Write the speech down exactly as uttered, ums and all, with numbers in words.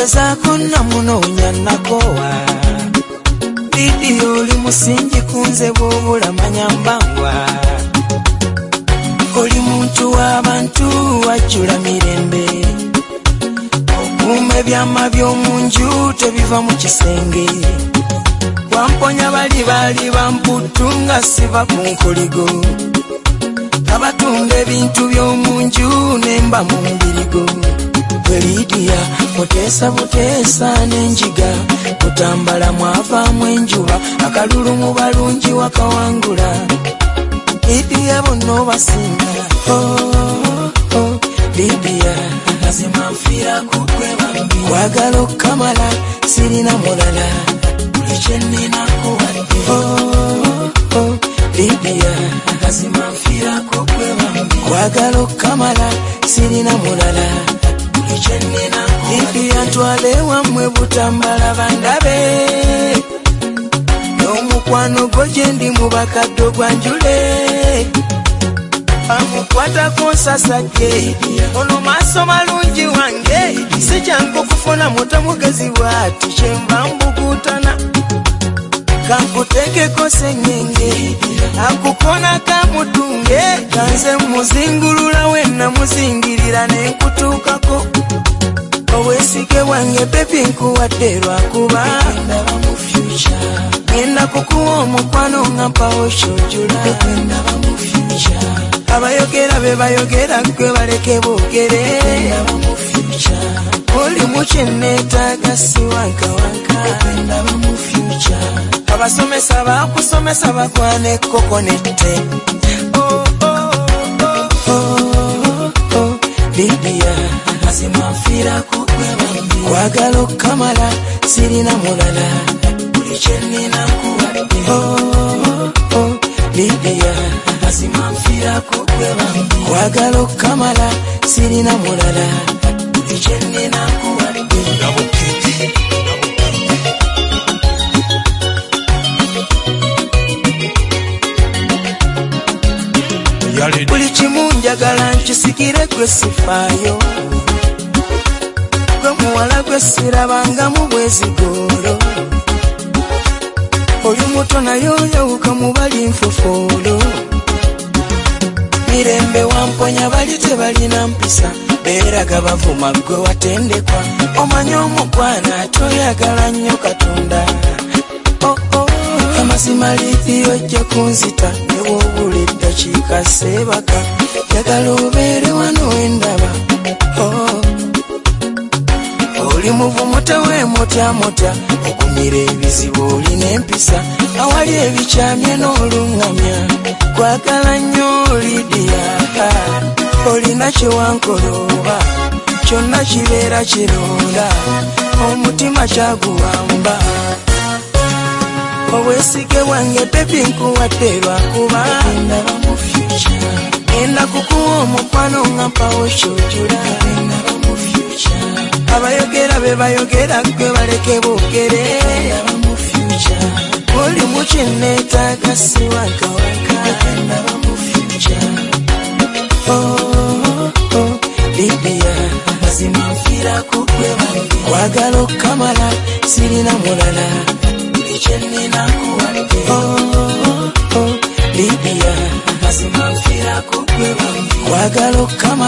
gezaako namunoonya nakowa Lidia oli musingi kunze bw'obula manya mbangwa oli muntu w'abantu wajjula mirembe okuuma ebyama by'omunju tebiva mu kisenge wamponya bali bali bamputtu nga siva ku nkoligo abatunda ebintu by'omunju nemba mu mbirigo Lidia muteesa buteesa n'enjiga kutambala mwavaamu enjuba akalulu mu balungi wakawangula Lidia bonna obasinga oh, oh, Lidia mazima nfiirako gwe bambi kwagala okukamala sirina mulala buli kye nnina kuwadde oh, oh, Lidia mazima nfiirako gwe bambi kwagala okukamala sirina mulala Lidia ntwale wammwe butambala bandabe n'omukwano gwo gye ndi mu bakadde gwanjule amukwatako nsasajje ono maaso malungi wange si kyangu okufuna muto mugezi bw'ati kyenva mbugutana kankuteekeko sengenge akukona kamutunge kanze muzingulula wenna muzingirira nenkutuukako obwesige bwange bebi nkuwadde lwakuba ngenda kukuwa omukwano nga mpawo kyojula abayogera be bayogera gwe baleke boogere oli mu kyenneetaaga siwankawanka abasomesa bakusomesa bakwana ekkokonette Lidia mazima nfiirako gwe bambi kwagala okukamala sirina mulala buli kye nnina kuwadde Lidia mazima nfiirako gwe bambi kwagala okukamala sirina mulala buli kye nnina kuwadde buli kimu njagala nkisikire gwe sifaayo gwe muwala gwe sirabangamu bwezigoolo oli muto naye oyawuka mu bali nfufoolo mirembe wamponya bali tebalina mpisa beeraga bavuma gwe watendekwa omanye omugwana atoyagala nnyo Katonda amazima Lidia ojja kunzita ne bw'obula eddakiika seebaka njagala obeere wano wendaba oli muvumu teweemotyamotya okumira ebizibu olina empisa awali ebikyamye n'oluŋŋamya kwagala nnyo Lidia olina kyewankolooba kyonna kibeera kironda omutima kyaguwamba obwesige bwange bebi nkuwadde lwakuba ngenda kukuwa omukwano nga mpawo kyojula abayogera be bayogera gwe baleke boogere oli mu kyenneetaaga siwankawanka Lidia mazima nfiirako gwe bambi kwagala okukamala sirina mulala buli kye nnina kuwadde Lidia mazima nfiirako gwe bambi kwagala okukamala